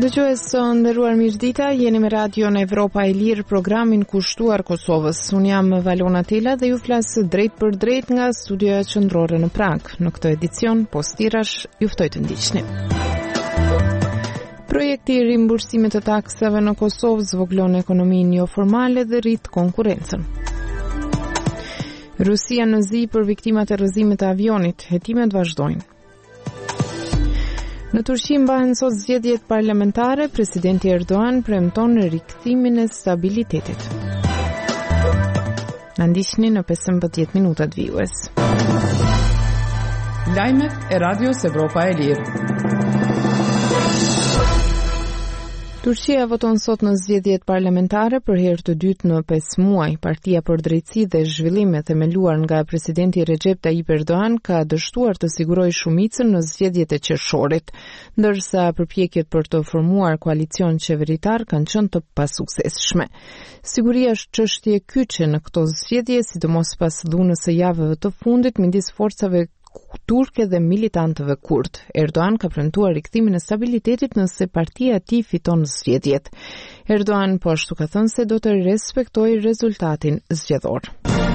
Dëgjues së nderuar mirëdita, jeni me radion Evropa e Lirë, programin kushtuar Kosovës. Unë jam Valona Tela dhe ju flas drejt për drejt nga studioja qendrore në Prag. Në këtë edicion, postirash, ju ftoj të ndiqni. Projekti i rimbursimit të taksave në Kosovë zvoglon ekonominë jo formale dhe rrit konkurrencën. Rusia në zi për viktimat e rrëzimit të avionit, hetimet vazhdojnë. Në Turqi mbahen sot zgjedhjet parlamentare, presidenti Erdogan premton rikthimin e stabilitetit. Na ndiqni në 15 minutat vijues. Lajmet e Radios Evropa e Lirë. Turqia voton sot në zgjedhjet parlamentare për herë të dytë në 5 muaj. Partia për Drejtësi dhe Zhvillim e themeluar nga presidenti Recep Tayyip Erdogan ka dështuar të sigurojë shumicën në zgjedhjet e qershorit, ndërsa përpjekjet për të formuar koalicion qeveritar kanë qenë të pasuksesshme. Siguria është çështje kyçe në këto zgjedhje, sidomos pas dhunës së javëve të fundit midis forcave turke dhe militantëve kurd. Erdogan ka premtuar rikthimin e stabilitetit nëse partia e tij fiton zgjedhjet. Erdogan po ashtu ka thënë se do të respektojë rezultatin zgjedhor.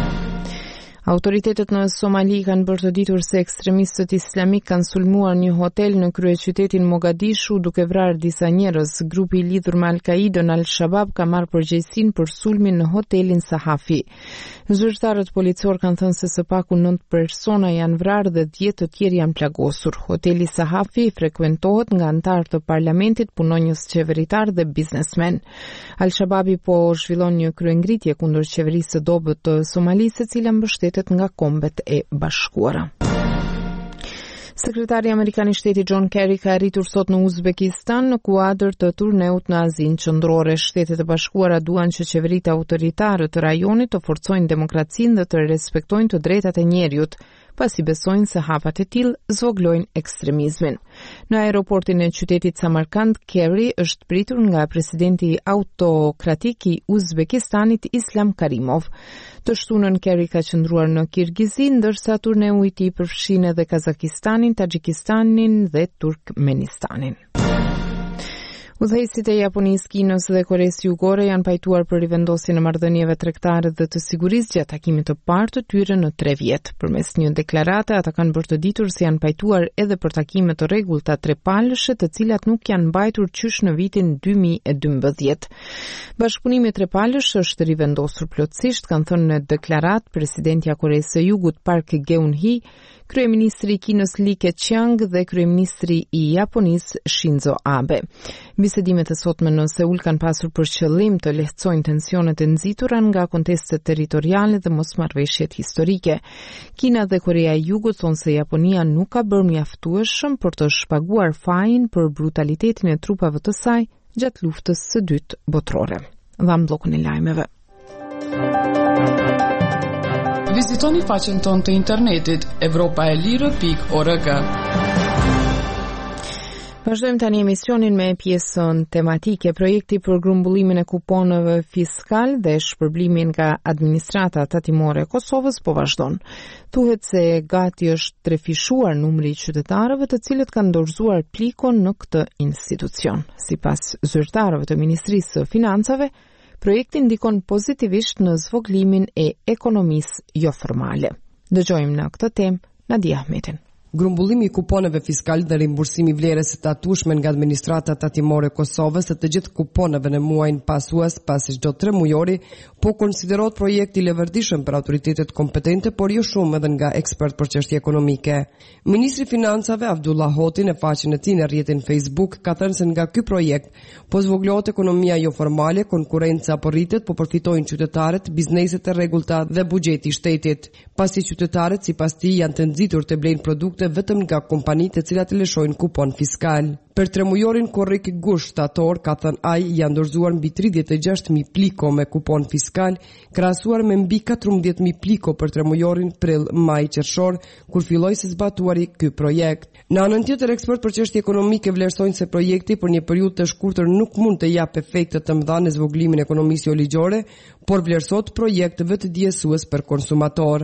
Autoritetet në Somali kanë bërë të ditur se ekstremistët islamik kanë sulmuar një hotel në kryeqytetin Mogadishu duke vrarë disa njerëz. Grupi i lidhur me Al-Qaidën Al-Shabab ka marrë përgjegjësinë për sulmin në hotelin Sahafi. Zyrtarët policor kanë thënë se së paku 9 persona janë vrarë dhe 10 të tjerë janë plagosur. Hoteli Sahafi frekuentohet nga anëtar të parlamentit, punonjës qeveritar dhe biznesmen. Al-Shababi po zhvillon një kryengritje kundër qeverisë së dobët të Somalisë, e cila mbështetet nga Kombet e Bashkuara. Sekretari Amerikan i Shtetit John Kerry ka arritur sot në Uzbekistan në kuadër të turneut në Azinë Qendrore. Shtetet e Bashkuara duan që qeveritë autoritare të rajonit të forcojnë demokracinë dhe të respektojnë të drejtat e njerëzit, pasi besojnë se hapat e tillë zvoglojnë ekstremizmin. Në aeroportin e qytetit Samarkand, Kerry është pritur nga presidenti autokratik i Uzbekistanit Islam Karimov. Të shtunën Kerry ka qëndruar në Kirgizi, ndërsa turneu i tij përfshin edhe Kazakistanin, Taxhikistanin dhe Turkmenistanin. Udhëheqësit e Japonisë, Kinës dhe Koresë Jugore janë pajtuar për rivendosjen e marrëdhënieve tregtare dhe të sigurisë gjatë takimit të parë të tyre në 3 vjet. Përmes një deklarate, ata kanë bërë të ditur se janë pajtuar edhe për takime të rregullta trepalëshe, të cilat nuk janë mbajtur qysh në vitin 2012. Bashkëpunimi trepalësh është rivendosur plotësisht, kanë thënë në deklaratë presidenti i Koresë së Jugut Park Geun-hye, kryeministri i Kinës Li Keqiang dhe kryeministri i Japonisë Shinzo Abe. Bisedimet e sotme në Seul kanë pasur për qëllim të lehtësojnë tensionet e nxitura nga kontestet territoriale dhe mosmarrveshjet historike. Kina dhe Korea e Jugut thonë se Japonia nuk ka bërë mjaftueshëm për të shpaguar fajin për brutalitetin e trupave të saj gjatë luftës së dytë botërore. Dham bllokun e lajmeve. Vizitoni faqen tonë të internetit evropaelire.org. Vazhdojmë tani emisionin me pjesën tematike. Projekti për grumbullimin e kuponeve fiskal dhe shpërblimin nga administrata tatimore e Kosovës po vazhdon. Thuhet se gati është trefishuar numri i qytetarëve të cilët kanë dorëzuar plikon në këtë institucion. Sipas zyrtarëve të Ministrisë së Financave, projekti ndikon pozitivisht në zvoglimin e ekonomisë jo formale. Dëgjojmë në këtë temë Nadia Ahmetin. Grumbullimi i kuponeve fiskal dhe rimbursimi vlerës së tatueshme nga administrata tatimore e Kosovës së të gjithë kuponeve në muajin pasues pas çdo 3 mujori po konsiderohet projekt i leverdishëm për autoritetet kompetente, por jo shumë edhe nga ekspert për çështje ekonomike. Ministri i Financave Abdullah Hoti në faqen e tij në rrjetin Facebook ka thënë se nga ky projekt po zvoglohet ekonomia jo formale, konkurrenca po rritet, po përfitojnë qytetarët, bizneset e rregullta dhe buxheti i shtetit, pasi qytetarët sipas tij janë të nxitur të blejnë produkte vetëm nga kompanitë të cilat lëshojnë kupon fiskal. Për 3 mujorin korrik gusht shtator, ka thënë ai, janë dorëzuar mbi 36.000 pliko me kupon fiskal, krahasuar me mbi 14.000 pliko për 3 mujorin prill, maj, qershor, kur filloi së zbatuari ky projekt. Në anën tjetër, ekspert për çështje ekonomike vlerësojnë se projekti për një periudhë të shkurtër nuk mund të japë efekte të mëdha në zvoglimin e ekonomisë jo ligjore, por vlerësohet projekt vetë diësues për konsumator.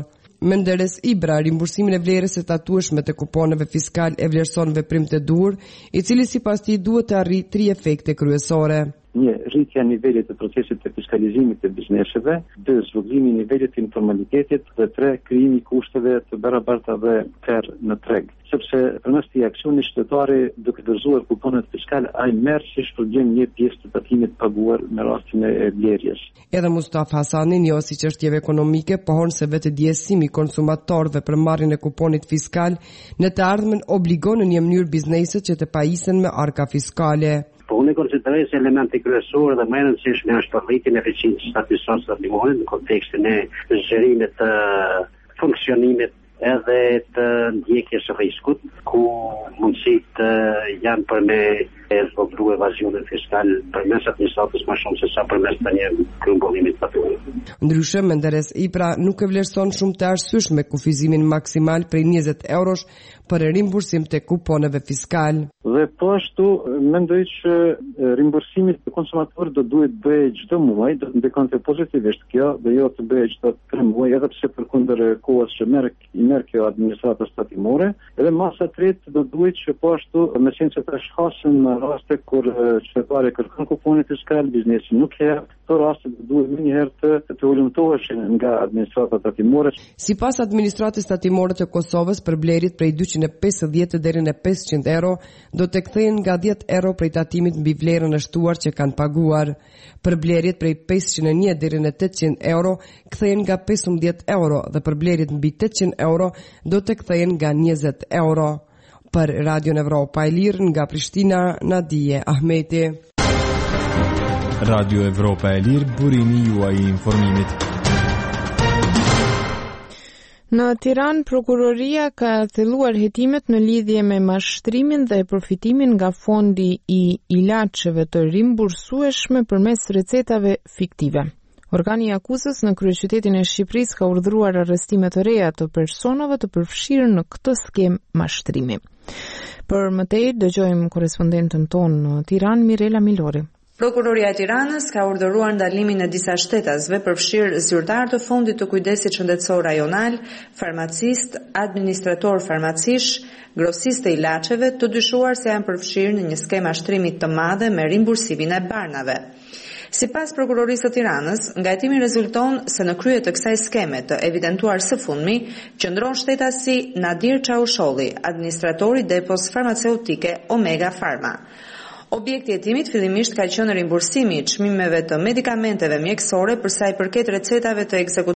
Menderes Ibra, rimbursimin e vlerës së tatueshme të kuponeve fiskal e vlerëson veprim të dur, I cili sipas tij duhet të arrijë 3 efekte kryesore. Një, rritja e nivelit të procesit të fiskalizimit të bizneseve, 2, zhvillimi I nivelit të informalitetit dhe 3, krijimi I kushteve të barabarta dhe fair në treg. Sepse përmes këtij aksioni shtetari duke dorëzuar kuponet fiskale ai merr si shpërblim një pjesë të tatimit paguar në rastin e blerjes. Edhe Mustafa Hasani, njohësi çështjeve ekonomike, pohon se vetë djesimi I konsumatorëve për marrjen e kuponit fiskal në të ardhmen obligon në një mënyrë bizneset që të pajisen me arka fiskale. Po unë konsideroj se elementi kryesor dhe më I rëndësishëm është rritja e eficiencës së administracionit në kontekstin e zgjerimit të funksionimit edhe të ndjekjes së riskut, ku mundësitë janë për me zgjodhur evazionin fiskal përmes administratës më shumë se sa përmes të një grumbëllimi të patuar. Ndryshe, Menderes Ibra nuk e vlerëson shumë të arsyeshme kufizimin maksimal prej 20 eurosh për rimbursim të kuponeve fiskal. Dhe po ashtu mendoj që rimbursimi të konsumatorit do duhet bëjë çdo muaj, do të ndikojë pozitivisht kjo, dhe jo të bëjë çdo 3 muaj, edhe pse përkundër kohës që merr kjo administrata statimore, edhe masa e tretë do duhet që po ashtu me sinqe të shkasin në raste kur qytetari kërkon kuponin fiskal, biznesi nuk e jep, këto raste do duhet më një herë të ulëmtoheshin nga administrata tatimore. Sipas administratës tatimore të Kosovës, për blerit prej 250 deri në 500 euro do të kthehen nga 10 euro prej tatimit mbi vlerën e shtuar që kanë paguar. Për blerit prej 501 deri në 800 euro kthehen nga 15 euro dhe për blerit mbi 800 euro do të kthehen nga 20 euro. Për Radio Evropa e Lirë nga Prishtina, Nadije Ahmeti. Radio Evropa e Lirë, burimi juaj I informimit. Në Tiranë, prokuroria ka thelluar hetimet në lidhje me mashtrimin dhe përfitimin nga fondi I ilaçeve të rimbursueshme përmes recetave fiktive. Organi I akuzës në kryeqytetin e Shqipërisë ka urdhëruar arrestime të reja të personave të përfshirë në këtë skemë mashtrimi. Për më tej dëgjojmë korespondentën tonë në Tiranë, Mirela Milori. Prokuroria e Tiranës ka urdhëruar ndalimin e disa shtetasve përfshirë zyrtar të fondit të kujdesit shëndetësor rajonal, farmacist, administrator farmacish, grosist të ilaçeve, të dyshuar se janë përfshirë në një skemë mashtrimit të madhe me rimbursimin e barnave. Sipas prokurorisë së Tiranës, nga hetimi rezulton se në krye të kësaj skeme të evidentuar së fundmi, qëndron shtetasi Nadir Çausholli, administratori depos farmaceutike Omega Pharma. Objekti I hetimit fillimisht ka qenë rimbursimi I çmimeve të medikamenteve mjekësore për sa I përket recetave të ekzekutuara